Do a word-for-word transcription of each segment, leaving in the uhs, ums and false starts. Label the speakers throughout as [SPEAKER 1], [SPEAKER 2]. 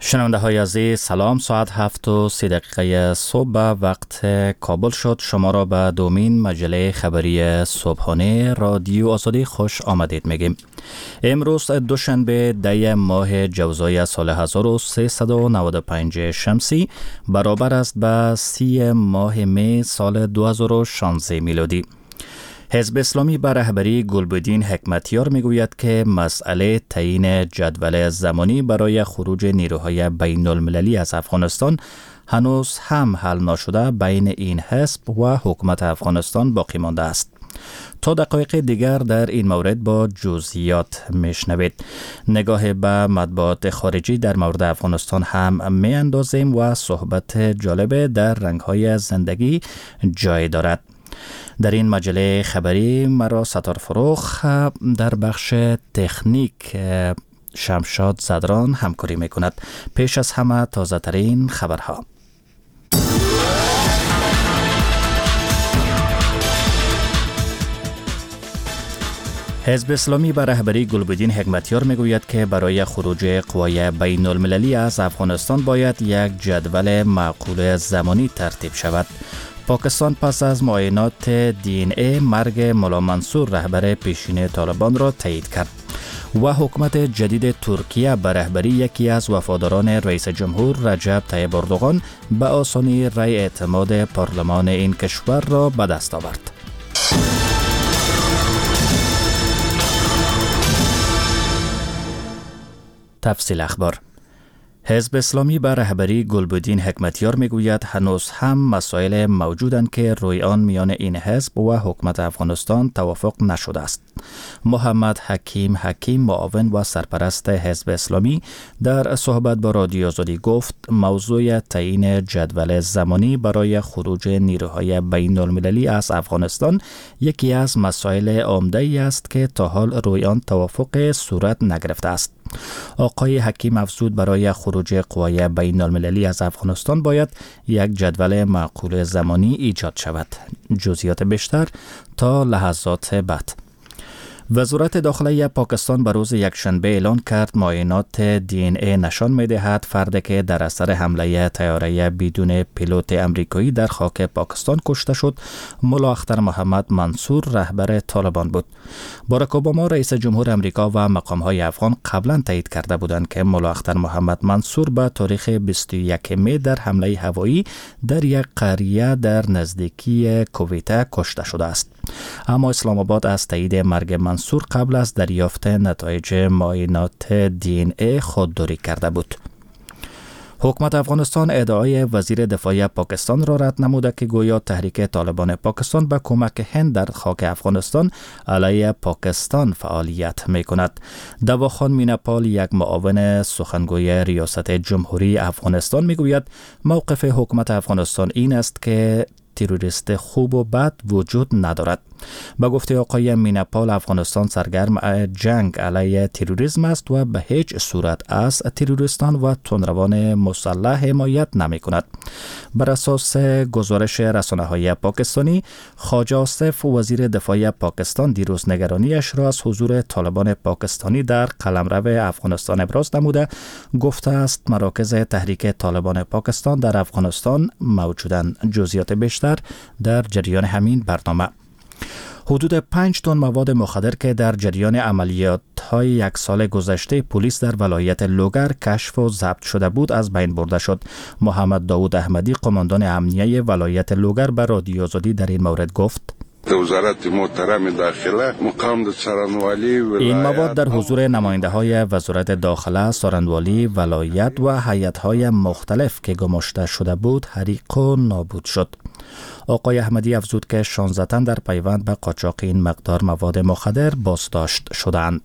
[SPEAKER 1] شنونده های عزیز سلام. ساعت هفت و سی دقیقه صبح به وقت کابل شد. شما را به دومین مجله خبری صبحانه رادیو آزادی خوش آمدید میگیم. امروز دوشنبه ده ماه جوزای سال هزار و سیصد و نود و پنج شمسی برابر است به سی ماه می سال دو هزار و شانزده میلادی. حزب اسلامی به رهبری گلبدین حکمتیار میگوید که مسئله تعیین جدول زمانی برای خروج نیروهای بین المللی از افغانستان هنوز هم حل نشده بین این حزب و حکومت افغانستان باقی مانده است. تا دقایق دیگر در این مورد با جزئیات میشنوید. نگاه به مطبوعات خارجی در مورد افغانستان هم می اندازیم و صحبت جالب در رنگ‌های زندگی جای دارد. در این مجله خبری مرا ستار فروخ، در بخش تکنیک شمشاد زدران همکاری می کند. پیش از همه تازه ترین خبرها. حزب اسلامی به رهبری گلبدین حکمتیار میگوید که برای خروج قوای بین المللی از افغانستان باید یک جدول معقول زمانی ترتیب شود. پاکستان پس از معاینات دی این ای مرگ ملا منصور رهبر پیشین طالبان را تایید کرد و حکومت جدید ترکیه به رهبری یکی از وفاداران رئیس جمهور رجب طیب اردوغان به آسانی رأی اعتماد پارلمان این کشور را به دست آورد. تفصیل اخبار. حزب اسلامی به رهبری گلبدین حکمتیار میگوید هنوز هم مسائل موجودند که روی آن میان این حزب و حکومت افغانستان توافق نشده است. محمد حکیم حکیم معاون و سرپرست حزب اسلامی در صحبت با رادیو آزادی گفت موضوع تعیین جدول زمانی برای خروج نیروهای بین المللی از افغانستان یکی از مسائل عمده ای است که تا حال روی آن توافق صورت نگرفته است. آقای حکیم افزود برای خروج قوای بین المللی از افغانستان باید یک جدول معقول زمانی ایجاد شود. جزئیات بیشتر تا لحظات بعد. وزارت داخلی پاکستان به روز یکشنبه اعلان کرد معاینات دی این ای نشان می‌دهد فردی که در اثر حمله طیاره بدون پیلوت امریکایی در خاک پاکستان کشته شد ملا اختر محمد منصور رهبر طالبان بود. باراک اوباما رئیس جمهور امریکا و مقام‌های افغان قبلا تایید کرده بودند که ملا اختر محمد منصور به تاریخ بیست و یکم می در حمله هوایی در یک قریه در نزدیکی کویته کشته شده است. اما اسلام آباد از تایید مرگ منصور قبل از دریافت نتایج معاینات دی این ای خودداری کرده بود. حکومت افغانستان ادعای وزیر دفاع پاکستان را رد نموده که گویا تحریک طالبان پاکستان به کمک هند در خاک افغانستان علیه پاکستان فعالیت می کند. دواخان میناپال یک معاون سخنگوی ریاست جمهوری افغانستان می گوید موقف حکومت افغانستان این است که تروریست خوب و بد وجود ندارد. با گفته آقای میناپال افغانستان سرگرم جنگ علیه تروریسم است و به هیچ صورت از تروریستان و تندروان مسلح حمایت نمی کند. بر اساس گزارش رسانه‌های پاکستانی، خواجه آصف وزیر دفاع پاکستان دیروز نگرانیش را از حضور طالبان پاکستانی در قلمرو افغانستان ابراز نموده گفته است مراکز تحریک طالبان پاکستان در افغانستان موجودند. جزئیات بیشتر در جریان همین برنامه. حدود پنج تن مواد مخدر که در جریان عملیات‌های یک سال گذشته پلیس در ولایت لوگر کشف و ضبط شده بود از بین برده شد. محمد داود احمدی قماندان امنیه ولایت لوگر به رادیو آزادی در این مورد گفت
[SPEAKER 2] وزارت محترم داخله مقام سارنوالی
[SPEAKER 1] این مواد در حضور نماینده های وزارت داخله، سارنوالی، ولایت و هیئت‌های مختلف که گماشته شده بود حریق و نابود شد. آقای احمدی افزود که شانزده تن در پیوند به قاچاق این مقدار مواد مخدر بازداشت شدند.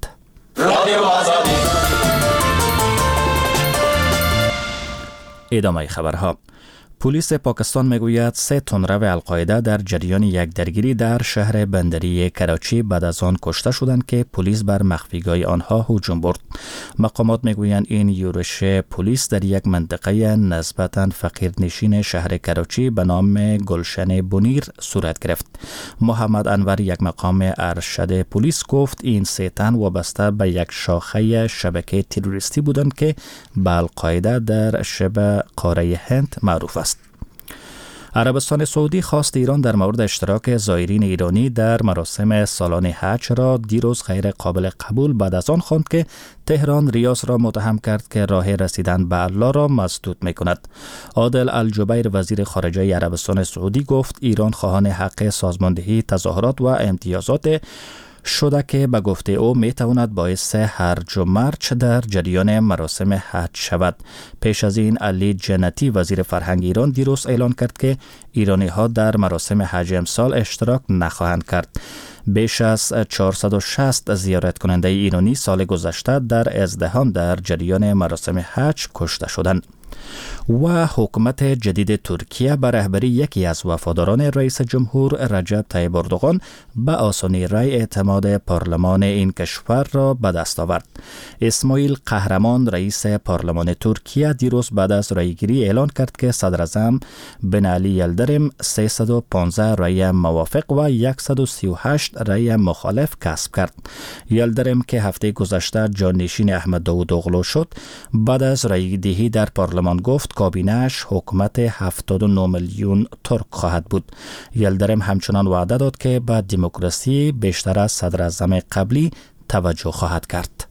[SPEAKER 1] ادامه خبرها. پلیس پاکستان میگوید سه تندرو القاعده در جریان یک درگیری در شهر بندری کراچی بعد از آن کشته شدند که پلیس بر مخفیگاه آنها هجوم برد. مقامات میگویند این یورش پلیس در یک منطقه نسبتاً فقیرنشین شهر کراچی به نام گلشن بنیر صورت گرفت. محمد انور، یک مقام ارشد پلیس، گفت این سه تن وابسته به یک شاخه شبکه تروریستی بودند که به القاعده در شبه قاره هند معروف است. عربستان سعودی خواست ایران در مورد اشتراک زائرین ایرانی در مراسم سالانه حج را دیروز غیر قابل قبول بعد از آن خواند که تهران ریاض را متهم کرد که راه رسیدن به الله را مسدود می کند. عادل الجبیر، وزیر خارجه عربستان سعودی، گفت ایران خواهان حق سازماندهی تظاهرات و امتیازات شده که به گفته او می تواند باعث هرج و مرج در جریان مراسم حج شود. پیش از این علی جنتی، وزیر فرهنگ ایران، دیروز اعلان کرد که ایرانی ها در مراسم حج امسال اشتراک نخواهند کرد. بیش از چهارصد و شصت زیارت کننده ایرانی سال گذشته در ازدحام در جریان مراسم حج کشته شدند. و حکومت جدید ترکیه به رهبری یکی از وفاداران رئیس جمهور رجب طیب اردوغان به آسانی رای اعتماد پارلمان این کشور را به دست آورد. اسماعیل قهرمان، رئیس پارلمان ترکیه، دیروز بعد از رایگیری اعلان کرد که صدر اعظم بن علی یلدرم سیصد و پانزده رای موافق و صد و سی و هشت رای مخالف کسب کرد. یلدرم که هفته گذشته جانشین احمد داوودوغلو شد، بعد از رایدهی در پارلمان گفت کابینه‌اش حکومت هفتاد و نه میلیون ترک خواهد بود. یلدرم همچنان وعده داد که به دموکراسی بیشتر از صدر اعظم قبلی توجه خواهد کرد.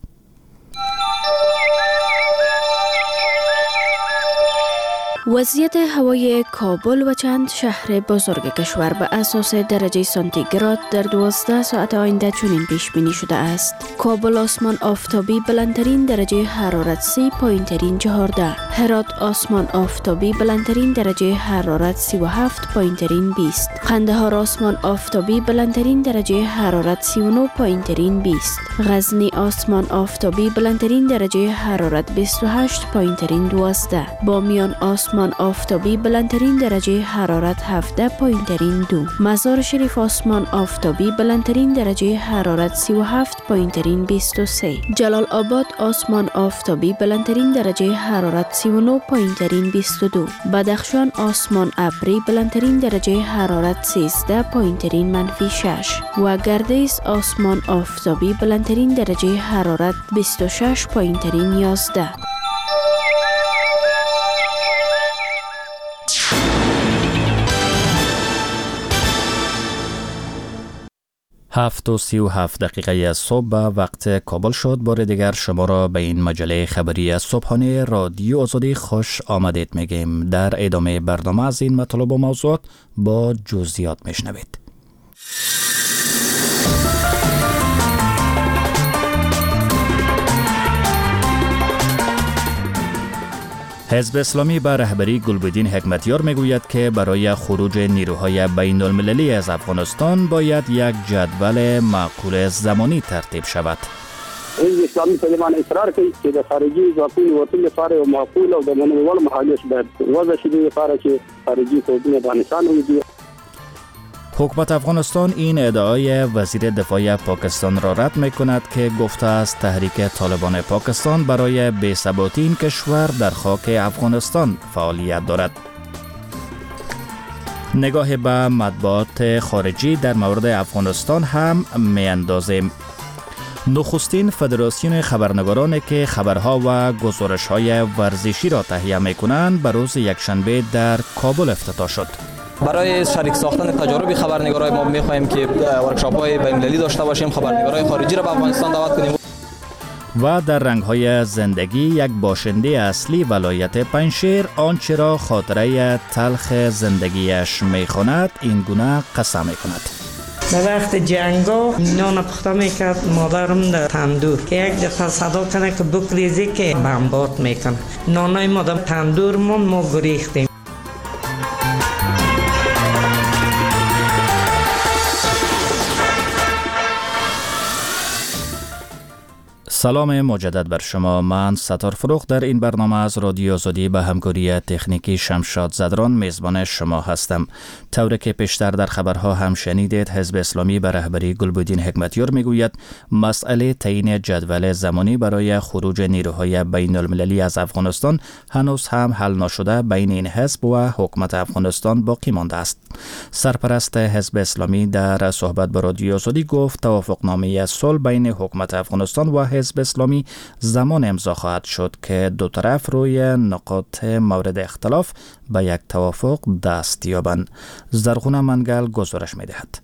[SPEAKER 3] وضعیت هوای کابل و چند شهر بزرگ کشور به اساس درجه سانتیگراد در دوازده ساعت آینده چنین پیش بینی شده است. کابل آسمان آفتابی بلندترین درجه حرارت سی، پایینترین چهارده. هرات آسمان آفتابی بلندترین درجه حرارت سی و هفت، پایینترین بیست. قندهار آسمان آفتابی بلندترین درجه حرارت سی و نه، پایینترین بیست. غزنی آسمان آفتابی بلندترین درجه حرارت بیست و هشت، پایینترین دوازده. بامیان آسمان آسمان آفتابی بلندترین درجه حرارت هفده، پایینترین دو. مزار شریف آسمان آفتابی بلندترین درجه حرارت سی و هفت، پایینترین بیست و سه. جلال آباد آسمان آفتابی بلندترین درجه حرارت سی و نه، پایینترین بیست و دو. بدخشان آسمان ابری بلندترین درجه حرارت سیزده، پایینترین منفی شش. و گردیز آسمان آفتابی بلندترین درجه حرارت بیست و شش، پایینترین یازده.
[SPEAKER 1] هفت و سی و هفت دقیقه از صبح به وقت کابل شد. بار دیگر شما را به این مجله خبری از صبحانه رادیو آزادی خوش آمدید میگیم. در ادامه برنامه از این مطالب و موضوعات با جزئیات میشنوید. حزب اسلامی به رهبری گلبدین حکمتیار میگوید که برای خروج نیروهای بین المللی از افغانستان باید یک جدول معقول زمانی ترتیب شود.
[SPEAKER 4] حزب اسلامی په دې اصرار کوي چې د خارجي ځواکونو وتلو لپاره یو معقول او د منلو مهالویش باید وضع شي، لپاره چې خارجي ځواکونه د افغانستان وځي.
[SPEAKER 1] حکومت افغانستان این ادعای وزیر دفاع پاکستان را رد می‌کند که گفته است تحریک طالبان پاکستان برای بی‌ثباتی این کشور در خاک افغانستان فعالیت دارد. نگاه به مطبوعات خارجی در مورد افغانستان هم می‌اندازیم. نخستین فدراسیون خبرنگارانی که خبرها و گزارش‌های ورزشی را تهیه می‌کنند به روز یکشنبه در کابل افتتاح شد.
[SPEAKER 5] برای شریک ساختن تجارب خبرنگارای ما می‌خواهیم که ورکشاپ‌های بین‌المللی داشته باشیم، خبرنگارای خارجی را به افغانستان دعوت کنیم.
[SPEAKER 1] و در رنگ‌های زندگی یک باشنده اصلی ولایت پنجشیر آنچه را خاطره تلخ زندگیش می‌خواند این گونه قسم می‌کند.
[SPEAKER 6] در وقت جنگا نان پخته میکرد مادرم در تندور که یک دفعه صدا کنه که بکریزی که بمبارد میکنه. نانای ما در تندور ما ما گریختیم.
[SPEAKER 1] سلام مجدد بر شما. من ستار فروخ در این برنامه از رادیو آزادی به همکاری تکنیکی شمشاد زدران میزبان شما هستم. طوری که پیشتر در خبرها هم شنیدید، حزب اسلامی به رهبری گلبدین حکمتیار میگوید مسئله تعیین جدول زمانی برای خروج نیروهای بین المللی از افغانستان هنوز هم حل نشده بین این حزب و حکومت افغانستان باقی مانده است. سرپرست حزب اسلامی در صحبت با رادیو آزادی گفت توافقنامه صلح بین حکومت افغانستان و حزب اسلامی زمان امضا خواهد شد که دو طرف روی نقاط مورد اختلاف به یک توافق دست یابند. زرغونه منگل گزارش می‌دهد.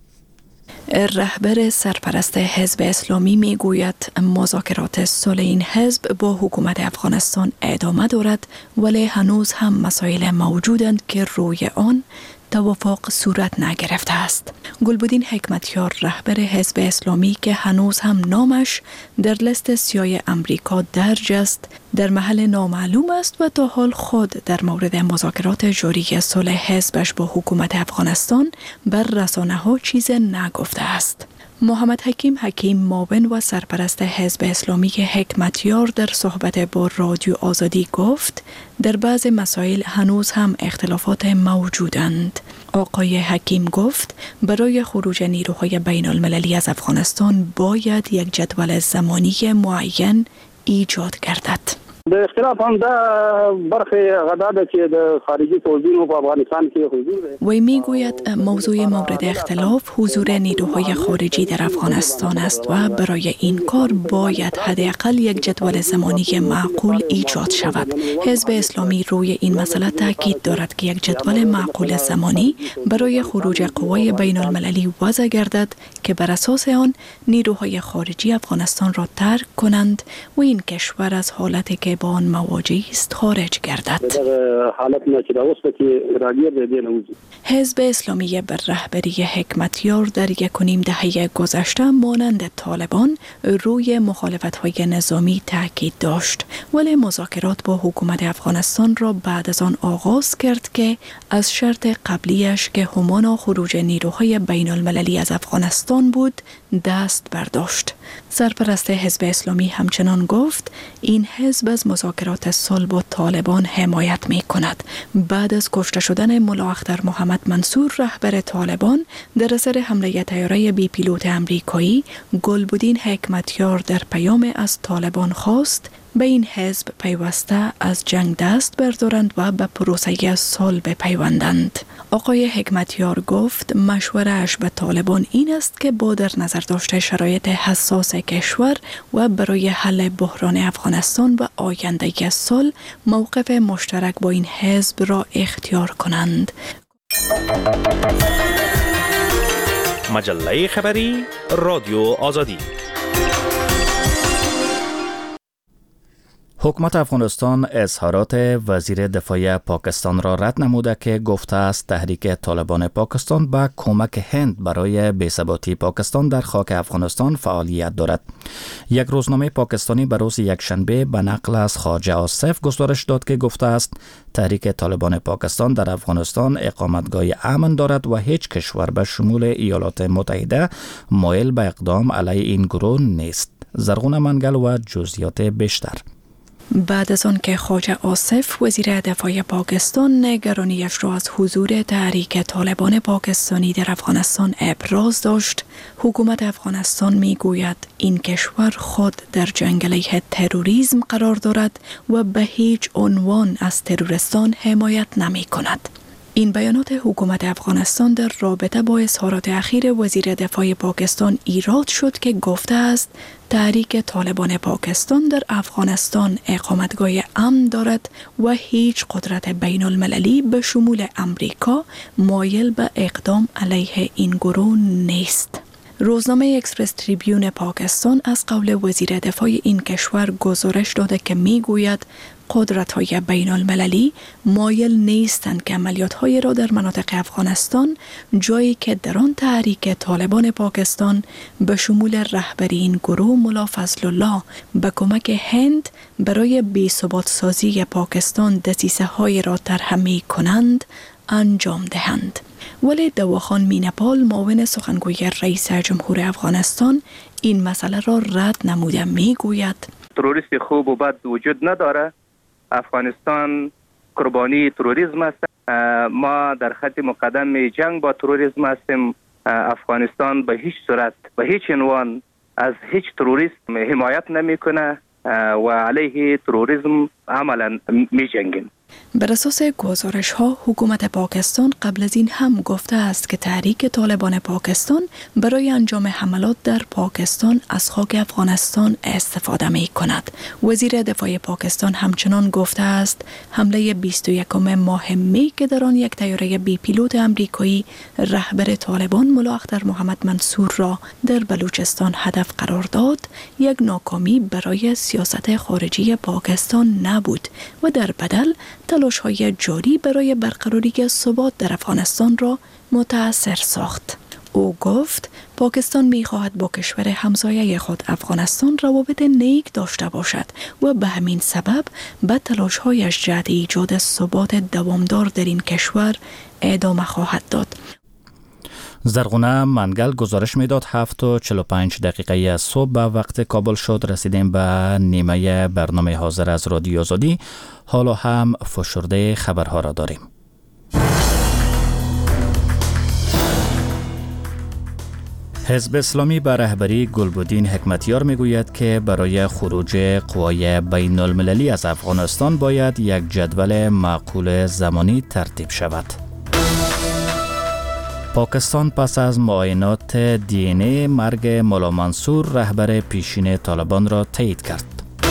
[SPEAKER 7] رهبر سرپرست حزب اسلامی می گوید مذاکرات صلح این حزب با حکومت افغانستان ادامه دارد، ولی هنوز هم مسائل موجودند که روی آن توافق صورت نگرفته است. گلبدین حکمتیار رهبر حزب اسلامی که هنوز هم نامش در لیست سیاه امریکا درج است، در محل نامعلوم است و تا حال خود در مورد مذاکرات جاری صلح حزبش با حکومت افغانستان بر رسانه‌ها چیز نگفته است. محمد حکیم حکیم معاون و سرپرست حزب اسلامی حکمتیار در صحبت با رادیو آزادی گفت در بعض مسائل هنوز هم اختلافات موجودند. آقای حکیم گفت برای خروج نیروهای بین المللی از افغانستان باید یک جدول زمانی معین ایجاد گردد.
[SPEAKER 4] د اختلاف هم دا برخه غداده که د خارجي پوځونو په افغانستان کې حضور ده.
[SPEAKER 7] وی میگوید موضوع مورد اختلاف حضور نیروهای خارجی در افغانستان است و برای این کار باید حداقل یک جدول زمانی معقول ایجاد شود. حزب اسلامی روی این مسئله تاکید دارد که یک جدول معقول زمانی برای خروج قوای بین المللی وضع گردد که بر اساس آن نیروهای خارجی افغانستان را ترک کنند و این کشور از حالتی که با آن مواجه است خارج گردد. حزب اسلامی بر رهبری حکمتیار در یک و نیم دهه گذشته مانند طالبان روی مخالفت‌های نظامی تاکید داشت، ولی مذاکرات با حکومت افغانستان را بعد از آن آغاز کرد که از شرط قبلیش که همانا خروج نیروهای بین المللی از افغانستان بود دست برداشت. سرپرست حزب اسلامی همچنان گفت این حزب از مذاکرات صلح با طالبان حمایت می کند. بعد از کشته شدن ملا اختر محمد منصور رهبر طالبان در اثر حمله طیاره بی پیلوت امریکایی، گلبدین حکمتیار در پیام از طالبان خواست به این حزب پیوسته از جنگ دست بردارند و به پروسه صلح بپیوندند. آقای حکمتیار گفت مشوره‌اش به طالبان این است که با در نظر داشته شرایط حساس کشور و برای حل بحران افغانستان و آینده صلح موقف مشترک با این حزب را اختیار کنند.
[SPEAKER 8] مجله خبری رادیو آزادی.
[SPEAKER 1] حکومت افغانستان اظهارات وزیر دفاع پاکستان را رد نموده که گفته است تحریک طالبان پاکستان با کمک هند برای بی‌ثباتی پاکستان در خاک افغانستان فعالیت دارد. یک روزنامه پاکستانی به روز یکشنبه به نقل از خواجه آصف گزارش داد که گفته است تحریک طالبان پاکستان در افغانستان اقامتگاه امن دارد و هیچ کشور به شمول ایالات متحده مایل به اقدام علیه این گروه نیست. زرغونه منگل و جزئیات بیشتر.
[SPEAKER 7] بعد از آن که خواجه آصف وزیر دفاع پاکستان نگرانیش را از حضور تحریک طالبان پاکستانی در افغانستان ابراز داشت، حکومت افغانستان می گوید این کشور خود در جنگ علیه تروریسم قرار دارد و به هیچ عنوان از تروریستان حمایت نمی کند. این بیانات حکومت افغانستان در رابطه با اظهارات اخیر وزیر دفاع پاکستان ایراد شد که گفته است تحریک طالبان پاکستان در افغانستان اقامتگاه امن دارد و هیچ قدرت بین المللی به شمول امریکا مایل به اقدام علیه این گروه نیست. روزنامه اکسپرس تریبیون پاکستان از قول وزیر دفاع این کشور گزارش داده که میگوید قدرت‌های بین المللی مایل نیستند که عملیات‌های را در مناطق افغانستان، جایی که در آن تحریک طالبان پاکستان به شمول رهبری این گروه ملا فضل الله به کمک هند برای بی‌ثبات سازی پاکستان دسیسه‌های را طرح می‌کنند، انجام دهند. ولی دواخان مینپال معاون سخنگوی رئیس جمهور افغانستان این مسئله را رد نموده میگوید
[SPEAKER 9] تروریست خوب و بد وجود نداره. افغانستان قربانی تروریسم است. ما در خط مقدم جنگ با تروریسم هستیم. افغانستان به هیچ صورت به هیچ عنوان از هیچ تروریست حمایت نمیکنه و علیه تروریسم عملا می جنگیم.
[SPEAKER 7] بر اساس گزارش ها حکومت پاکستان قبل از این هم گفته است که تحریک طالبان پاکستان برای انجام حملات در پاکستان از خاک افغانستان استفاده می کند. وزیر دفاع پاکستان همچنان گفته است حمله بیست و یکم ماه می که در آن یک طیاره بی پیلوت امریکایی رهبر طالبان ملا اختر محمد منصور را در بلوچستان هدف قرار داد یک ناکامی برای سیاست خارجی پاکستان نبود و در بدل تلاش‌های جاری برای برقراری ثبات در افغانستان را متأثر ساخت. او گفت پاکستان می‌خواهد با کشور همسایه خود افغانستان روابط نیک داشته باشد و به همین سبب به تلاش‌هایش جهت ایجاد ثبات دوامدار در این کشور ادامه خواهد داد.
[SPEAKER 1] زرغونه منگل گزارش میداد هفت و چهل و پنج دقیقه از صبح به وقت کابل شد. رسیدیم به نیمه برنامه حاضر از رادیو آزادی. حالا هم فشرده خبرها را داریم. حزب اسلامی به رهبری گلبدین حکمتیار میگوید که برای خروج قوای بین المللی از افغانستان باید یک جدول معقول زمانی ترتیب شود. پاکستان پس از معاینات دی این ای مرگ مولا منصور رهبر پیشین طالبان را تایید کرد.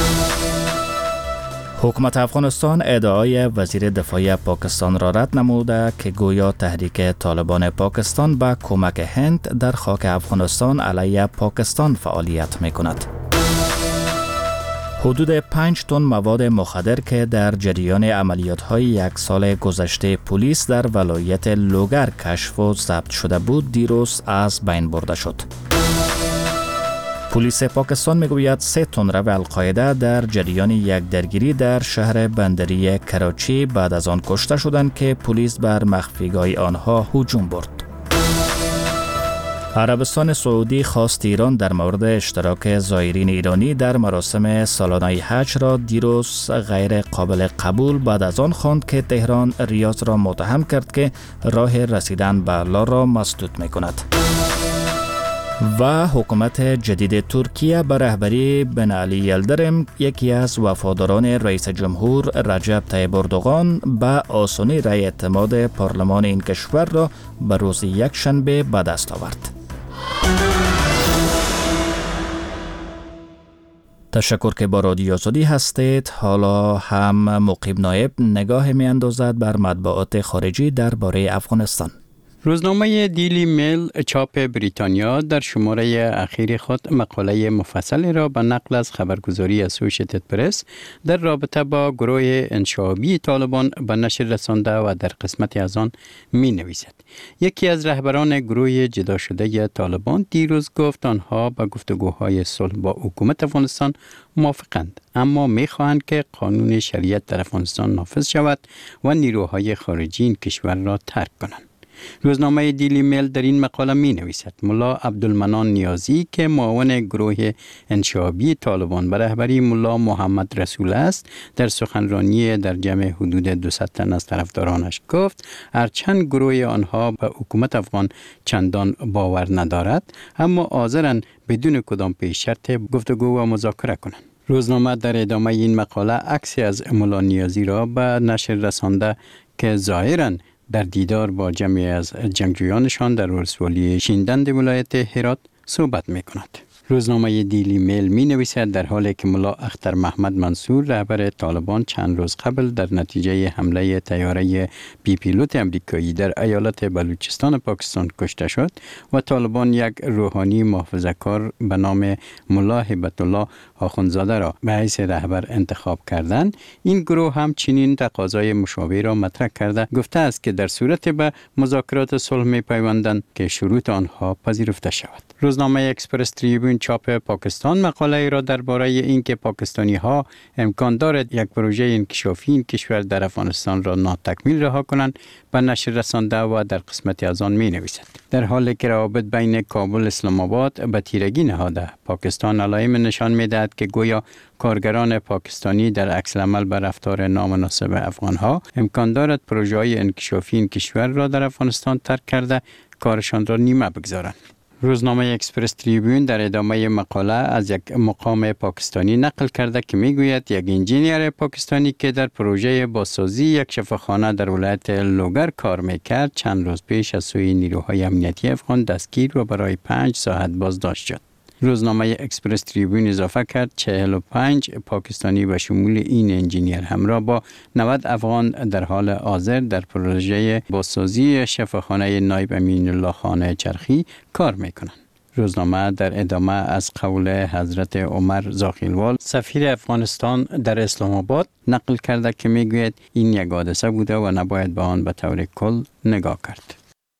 [SPEAKER 1] حکومت افغانستان ادعای وزیر دفاع پاکستان را رد نموده که گویا تحریک طالبان پاکستان با کمک هند در خاک افغانستان علیه پاکستان فعالیت می کند. حدود پنج تن مواد مخدر که در جریان عملیات‌های یک سال گذشته پلیس در ولایت لوگر کشف و ضبط شده بود دیروز از بین برده شد. پلیس پاکستان میگوید سه تن رو القاعده در جریان یک درگیری در شهر بندری کراچی بعد از آن کشته شدند که پلیس بر مخفیگاه آنها هجوم برد. عربستان سعودی خواست ایران در مورد اشتراک زائرین ایرانی در مراسم سالانه حج را دیروز غیر قابل قبول بعد از آن خواند که تهران ریاض را متهم کرد که راه رسیدن به الله را مسدود می کند. و حکومت جدید ترکیه به رهبری بن علی یلدرم یکی از وفاداران رئیس جمهور رجب طیب اردوغان به آسانی رای اعتماد پارلمان این کشور را به روز یک شنبه به دست آورد. تشکر که با رادیو آزادی هستید. حالا هم مقیم نایب نگاه می اندازد بر مطبوعات خارجی درباره افغانستان.
[SPEAKER 10] روزنامه دیلی میل چاپ بریتانیا در شماره اخیر خود مقاله مفصلی را به نقل از خبرگزاری اسوشیتد پرس در رابطه با گروه انشعابی طالبان به نشر رسانده و در قسمتی از آن می نویسد. یکی از رهبران گروه جدا شده طالبان دیروز گفت آنها به گفتگوهای صلح با حکومت افغانستان موافقند، اما می خواهند که قانون شریعت در افغانستان نافذ شود و نیروهای خارجی این کشور را ترک کنند. روزنامه دیلی میل در این مقاله می نویسد ملا عبدالمنان نیازی که معاون گروه انشعابی طالبان به رهبری ملا محمد رسول است در سخنرانی در جمع حدود دویست تن از طرفدارانش گفت هرچند گروه آنها به حکومت افغان چندان باور ندارد اما حاضرند بدون کدام پیش شرط گفتگو و مذاکره کنند. روزنامه در ادامه این مقاله عکسی از ملا نیازی را به نشر رسانده که ظاهراً در دیدار با جمعی از جنگجویانشان در ولسوالی شیندند ولایت هرات صحبت می کند. روزنامه دیلی میل می نویسد در حالی که ملا اختر محمد منصور رهبر طالبان چند روز قبل در نتیجه حمله طیاره بی پیلوت امریکایی در ایالت بلوچستان پاکستان کشته شد و طالبان یک روحانی محافظه‌کار به نام ملا هیبت الله آخوندزاده را به حیث رهبر انتخاب کردند، این گروه هم چنین تقاضای مشابه را مطرح کرده گفته است که در صورت به مذاکرات صلح می‌پیوندند که شروط آنها پذیرفته شود. روزنامه اکسپرس تریبون چاپ پاکستان مقاله را درباره اینکه پاکستانی‌ها امکان دارد یک پروژه انکشافی این کشور در افغانستان را ناتکمیل رها کنند به نشر رسانده و در قسمتی از آن می‌نویسد. در حالی که روابط بین کابل و اسلام آباد به تیرگی نهاده، پاکستان علائم نشان می‌دهد که گویا کارگران پاکستانی در عکس العمل به رفتار نامناسب افغان‌ها امکان دارد پروژه‌های انکشافی این کشور را در افغانستان ترک کرده کارشان را نیمه بگذارند. روزنامه اکسپرس تریبون در ادامه مقاله از یک مقام پاکستانی نقل کرده که میگوید یک انجینیر پاکستانی که در پروژه بازسازی یک شفاخانه در ولایت لوگر کار میکرد چند روز پیش از سوی نیروهای امنیتی افغان دستگیر و برای پنج ساعت بازداشت شد. روزنامه اکسپرس تریبون اضافه کرد چهل و پنج پاکستانی به شمول این انجینیر همراه با نود افغان در حال حاضر در پروژه بازسازی شفاخانه نایب امین الله خان چرخی کار میکنند. روزنامه در ادامه از قول حضرت عمر زاخیلوال سفیر افغانستان در اسلام آباد نقل کرده که میگوید این یک حادثه بوده و نباید به آن به طور کل نگاه کرد.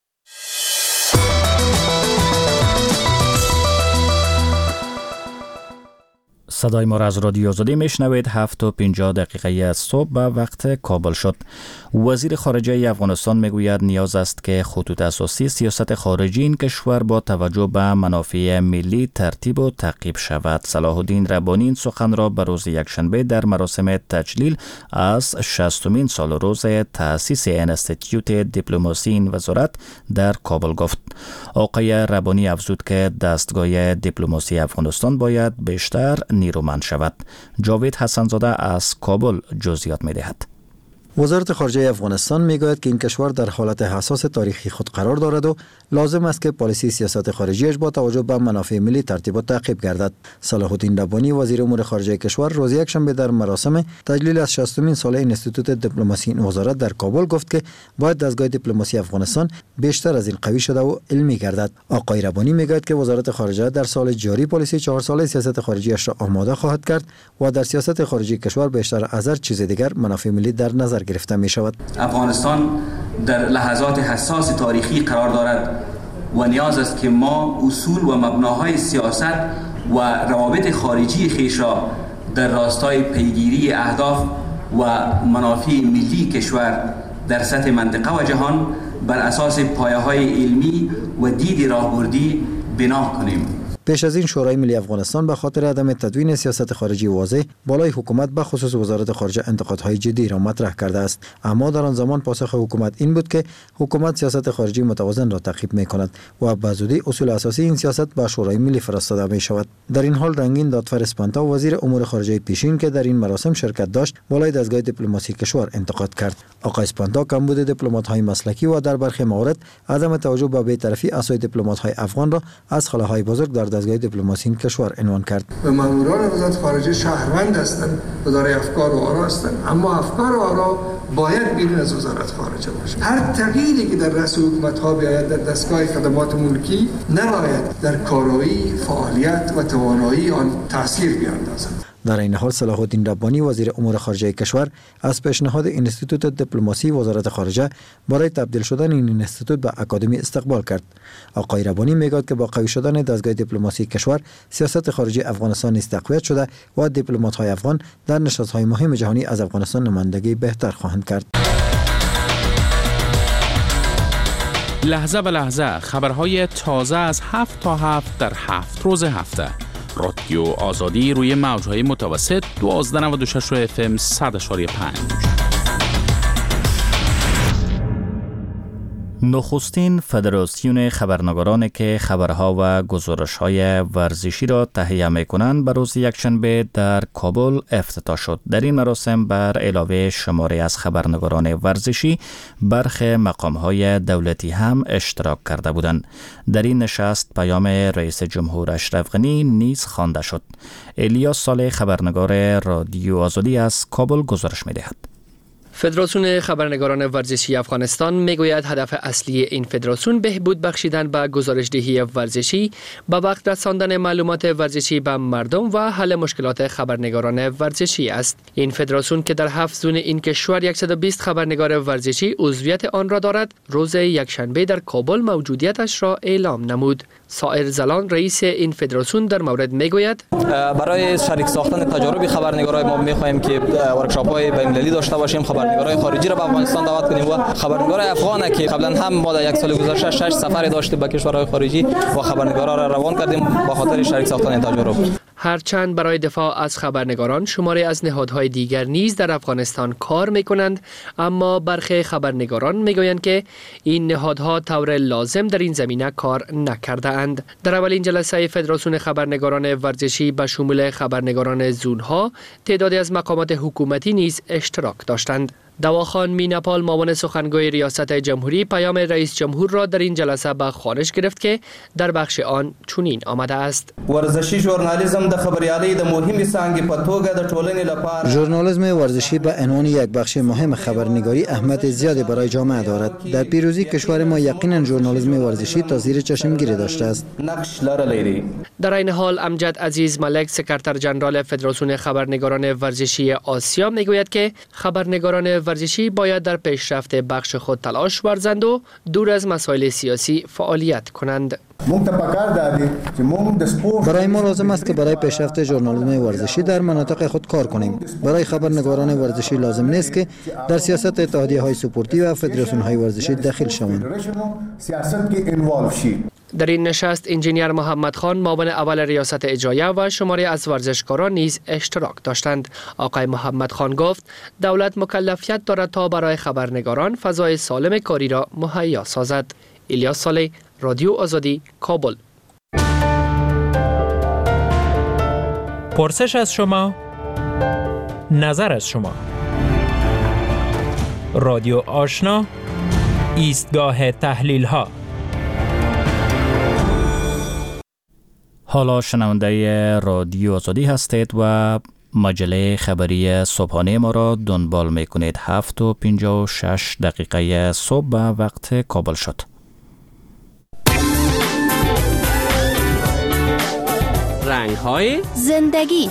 [SPEAKER 1] صدای ما را از رادیو آزادی میشنوید. هفت و پنجاه دقیقه از صبح به وقت کابل شد. وزیر خارجه افغانستان میگوید نیاز است که خطوط اساسی سیاست خارجی این کشور با توجه به منافع ملی ترتیب و تعقیب شود. صلاح الدین ربانی این سخن را به روز یکشنبه در مراسم تجلیل از شصتمین سال روز تأسیس انستیتیوت دیپلماسی این وزارت در کابل گفت. آقای ربانی افزود که دستگاه دیپلماسی افغانستان باید بیشتر نیرومند شود. جاوید حسنزاده از کابل جزئیات می‌دهد.
[SPEAKER 11] وزارت خارجه افغانستان میگوید که این کشور در حالت حساس تاریخی خود قرار دارد و لازم است که پالیسی سیاست خارجیش با توجه به منافع ملی ترتیب و تعقیب گردد. صلاح الدین ربانی وزیر امور خارجه کشور روز یکشنبه در مراسم تجلیل از شصتمین ساله انستیتوت دیپلماسی این وزارت در کابل گفت که باید دستگاه دیپلماسی افغانستان بیشتر از این قوی شده و علمی گردد. آقای ربانی میگوید که وزارت خارجه در سال جاری پالیسی چهار ساله سیاست خارجیش را آماده خواهد کرد و در سیاست خارجی کشور بیشتر از هر چیز دیگر منافع ملی در نظر گرفته می شود.
[SPEAKER 12] افغانستان در لحظات حساس تاریخی قرار دارد و نیاز است که ما اصول و مبناهای سیاست و روابط خارجی خویش را در راستای پیگیری اهداف و منافع ملی کشور در سطح منطقه و جهان بر اساس پایه‌های علمی و دید راهبردی بنا کنیم.
[SPEAKER 11] پیش از این شورای ملی افغانستان به خاطر عدم تدوین سیاست خارجی واضح بالای حکومت به خصوص وزارت خارجه انتقادهای جدی را مطرح کرده است، اما در آن زمان پاسخ حکومت این بود که حکومت سیاست خارجی متوازن را تعقیب می‌کند و به زودی اصول اساسی این سیاست به شورای ملی فرستاده می‌شود. در این حال رنگین دادفر اسپانتا وزیر امور خارجه پیشین که در این مراسم شرکت داشت بالای دستگاه دیپلماسی کشور انتقاد کرد. آقای اسپانتا کمبود دیپلمات‌های مسلکی و در برخی موارد عدم توجه به بی‌طرفی اسای دیپلمات‌های افغان را از خلاهای بزرگ در دستگاه دیپلماسی این کشور عنوان کرد.
[SPEAKER 13] و ماموران وزارت خارجه شهروند هستند و دارای افکار و آرا هستند، اما افکار و آرا باید بیرون از وزارت خارجه باشه. هر تغییری که در رأس حکومت ها بیاید در دستگاه خدمات ملکی نباید در کارایی، فعالیت و توانایی آن تاثیر بیاندازد.
[SPEAKER 11] در این حال صلاح الدین ربانی وزیر امور خارجه کشور از پیشنهاد انستیتوت دیپلماسی وزارت خارجه برای تبدیل شدن این انستیتوت به اکادمی استقبال کرد. آقای ربانی میگوید که با قوی شدن دستگاه دیپلماسی کشور سیاست خارجی افغانستان نیز تقویت شده و دیپلمات‌های افغان در نشست‌های مهم جهانی از افغانستان نمایندگی بهتر خواهند کرد.
[SPEAKER 14] لحظه به لحظه خبرهای تازه از هفت تا هفت در هفت روز هفته. رادیو آزادی روی موج‌های متوسط دوازده و نود و شش اف ام صد و پنج.
[SPEAKER 1] نخستین فدراسیون خبرنگارانی که خبرها و گزارش‌های ورزشی را تهیه می‌کنند به روز یکشنبه در کابل افتتاح شد. در این مراسم بر علاوه شماری از خبرنگاران ورزشی برخی مقام‌های دولتی هم اشتراک کرده بودند. در این نشست پیام رئیس جمهور اشرف غنی نیز خوانده شد. الیاس صالح خبرنگار رادیو آزادی از کابل گزارش می‌دهد.
[SPEAKER 15] فدراسیون خبرنگاران ورزشی افغانستان میگوید هدف اصلی این فدراسیون بهبود بخشیدن به گزارشدهی ورزشی، به وقت رساندن معلومات ورزشی به مردم و حل مشکلات خبرنگاران ورزشی است. این فدراسیون که در هفت زون این کشور صد و بیست خبرنگار ورزشی عضویت آن را دارد، روز یکشنبه در کابل موجودیتش را اعلام نمود. سائر زلان رئیس این فدراسیون در مورد میگوید
[SPEAKER 5] برای شریک ساختن تجارب خبرنگارای ما می‌خواهیم که ورکشاپ‌های بین‌المللی داشته باشیم، خبرنگارای خارجی را به افغانستان دعوت کنیم و خبرنگارای افغان که قبلا هم ما در یک سال گذشته شش سفر داشتیم به کشورهای خارجی و خبرنگارا را روان کردیم با خاطر شریک ساختن تجارب.
[SPEAKER 15] هرچند برای دفاع از خبرنگاران شماری از نهادهای دیگر نیز در افغانستان کار می‌کنند، اما برخی خبرنگاران می‌گویند که این نهادها طور لازم در این زمینه کار نکرده‌اند. در اولین جلسه فدراسیون خبرنگاران ورزشی به شمول خبرنگاران زونها، تعدادی از مقامات حکومتی نیز اشتراک داشتند. دواخان میناپال معاون سخنگوی ریاست جمهوری پیام رئیس جمهور را در این جلسه به خوانش گرفت که در بخش آن چنین آمده است:
[SPEAKER 16] ورزشی ژورنالیزم د خبریالۍ د مهمې څانګې په توګه د ټولنې لپاره
[SPEAKER 11] ژورنالیسم ورزشی به عنوان یک بخش مهم خبرنگاری اهمیت زیادی برای جامعه دارد. در پیروزی کشور ما یقینا ژورنالیسم ورزشی تا زیر چشمگیری داشته است.
[SPEAKER 16] نقش لرلی.
[SPEAKER 15] در این حال امجد عزیز ملک سکرتر ژنرال فدراسیون خبرنگاران ورزشی آسیا میگوید که خبرنگاران ورزشی باید در پیشرفت بخش خود تلاش ورزند و دور از مسائل سیاسی فعالیت کنند.
[SPEAKER 11] برای ما لازم است که برای پیشرفت ژورنالیسم ورزشی در مناطق خود کار کنیم. برای خبرنگاران ورزشی لازم نیست که در سیاست اتحادیه‌های سپورتی و فدراسیون‌های ورزشی داخل شوند.
[SPEAKER 15] در این نشست انجینیر محمد خان معاون اول ریاست اجرایه و شماری از ورزشکاران نیز اشتراک داشتند. آقای محمد خان گفت دولت مکلفیت دارد تا برای خبرنگاران فضای سالم کاری را مهیا سازد. الیاس صالح، رادیو آزادی، کابل.
[SPEAKER 17] پرسش از شما، نظر از شما. رادیو آشنا، ایستگاه تحلیل ها.
[SPEAKER 1] حالا شنونده رادیو آزادی هستید و مجله خبری صبحانه ما را دنبال میکنید. هفت و پنجاه و شش دقیقه صبح به وقت کابل شد.
[SPEAKER 18] رنگ های
[SPEAKER 3] زندگی.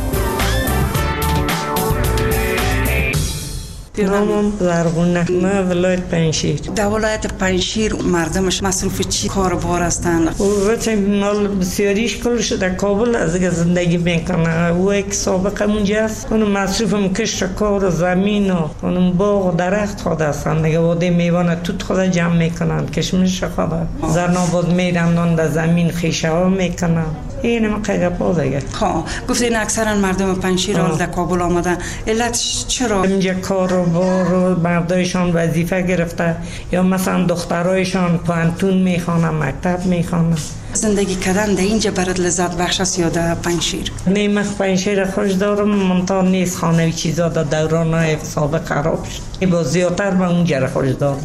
[SPEAKER 6] نامم زرغونه، ما ولایت پنجشیر.
[SPEAKER 19] در ولایت پنجشیر مردمش مصروف چی کاربار هستند؟
[SPEAKER 6] و چه مال بسیاریش کلش در کابل از زندگی میکنه. و یک سابقه اونجا است. اون مصروف کشت کار و زمین و اون باغ و درخت خود هستند. دیگه واده میوان توت خود جمع میکنن، کشمش خود. زرناباد میرن در زمین خیشه ها میکنن. این ما قیقا دیگه.
[SPEAKER 19] ها گفتین اکثرا مردم پنجشیر در کابل آمدن. علت چرا؟
[SPEAKER 6] اینجا کار و بار و مردایشان وظیفه گرفته یا مثلا دخترایشان پانتون میخوانن، مکتب میخوانن.
[SPEAKER 19] زندگی کردن در اینجا برات لذت بخش است یا در پنجشیر؟
[SPEAKER 6] نه من پنجشیر خوش دارم، منطقه نیست خانه و چیزا در دوران سابق خراب شد. با زیادتر من اونجا را خوش دارم.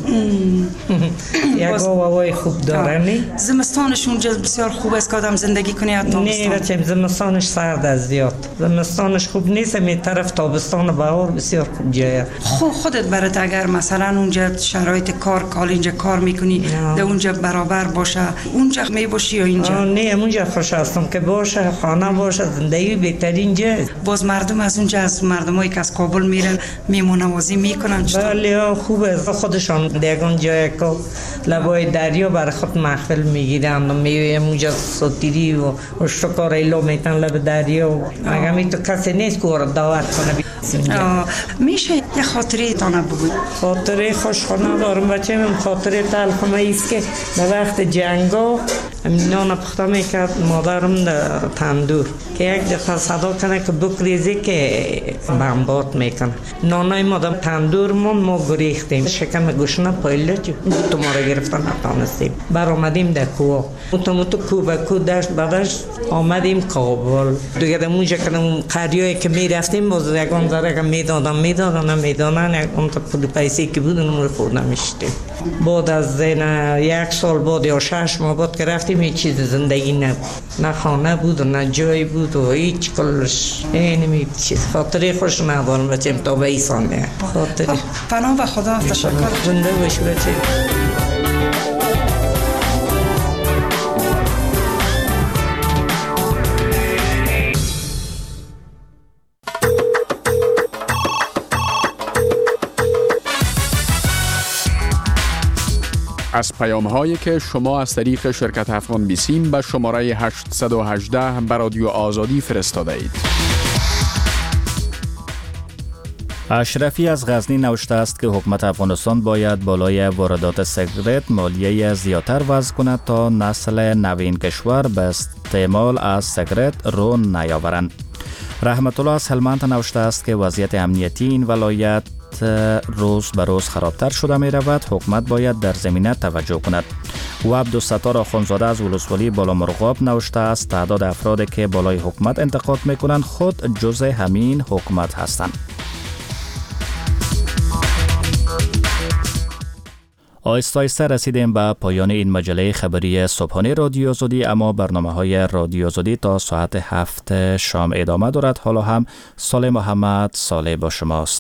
[SPEAKER 6] یک هوای خوب داره. نه
[SPEAKER 19] زمستانش اونجا بسیار خوب است که آدم زندگی کنه یا تابستان؟
[SPEAKER 6] نه بچه زمستانش سرد است زیاد. زمستانش خوب نیست، می طرف تابستان و بهار بسیار خوب جایه.
[SPEAKER 19] خب خودت برات اگر مثلا اونجا شرایط کار کال اینجا کار میکنی در اونجا برابر باشه، اونجا می باشی یا اینجا؟
[SPEAKER 6] نه اونجا خوش هستم که باشه، خانه باشه، زندگی بهترین جای.
[SPEAKER 19] باز مردم از اونجا از مردمایی که از کابل میرن میمونوازی میکنن؟
[SPEAKER 6] بله خوبه. خودشان دیگه جای که لبای دریا برای خود محفل میگیرن و میویم اونجا سوتیری و اشتکار ایلو میتن لب دریا و اگه می تو کسی نیست که رو دعوت کنه.
[SPEAKER 19] میشه یه خاطری تانه بگوید؟
[SPEAKER 6] خاطره خوشخانه دارم بچه من. خاطره تلخمه ایست که در وقت جنگا نان پخته میکرد مادرم در تندور که یک دفعه صدا کنه که بکریزی که بمبارد میکنه. نانای ما در تندور ما ما گریختیم، شکم گوشنه پایله جو تو ما را گرفتن نتانستیم. بر آمدیم در کوه موتو موتو کو به کو دشت بدشت آمدیم کابل. دیگه در اونجا کنم قریایی که میرفتیم باز یکان ذره که میدادم میدادم میدادن یکان تا پول پیسی که بود اونم رو خورده میشتیم. بعد از یک سال بعد یا شش ماه بعد که رفتیم وقتی می چیز زندگی نبود، نه خانه بود و نه جای بود و هیچ کلش این می چیز خاطری خوش ندارم بچه تا به ایسان میه خاطری
[SPEAKER 19] پناه به خدا تشکر
[SPEAKER 6] زنده باشی بچه.
[SPEAKER 14] از پیام هایی که شما از طریق شرکت افغان بیسیم به شماره هشت یک هشت به رادیو آزادی فرستاده اید.
[SPEAKER 1] اشرفی از غزنی نوشته است که حکومت افغانستان باید بالای واردات سیگارت مالیه زیادتر وضع کند تا نسل نوین کشور به استعمال از سیگارت رو نیاورند. رحمت الله از هلمند نوشته است که وضعیت امنیتی این ولایت روز به روز خرابتر شده می رود. حکومت باید در زمینه توجه کند. و عبدالستار آخوندزاده از ولسوالی بالامرغاب نوشته است تعداد افرادی که بالای حکومت انتقاد می کنند خود جزء همین حکومت هستند. آهسته آهسته رسیدیم به پایان این مجله خبری صبحانه رادیو آزادی، اما برنامه های رادیو آزادی تا ساعت هفت شام ادامه دارد. حالا هم صالح محمد صالح با شماست.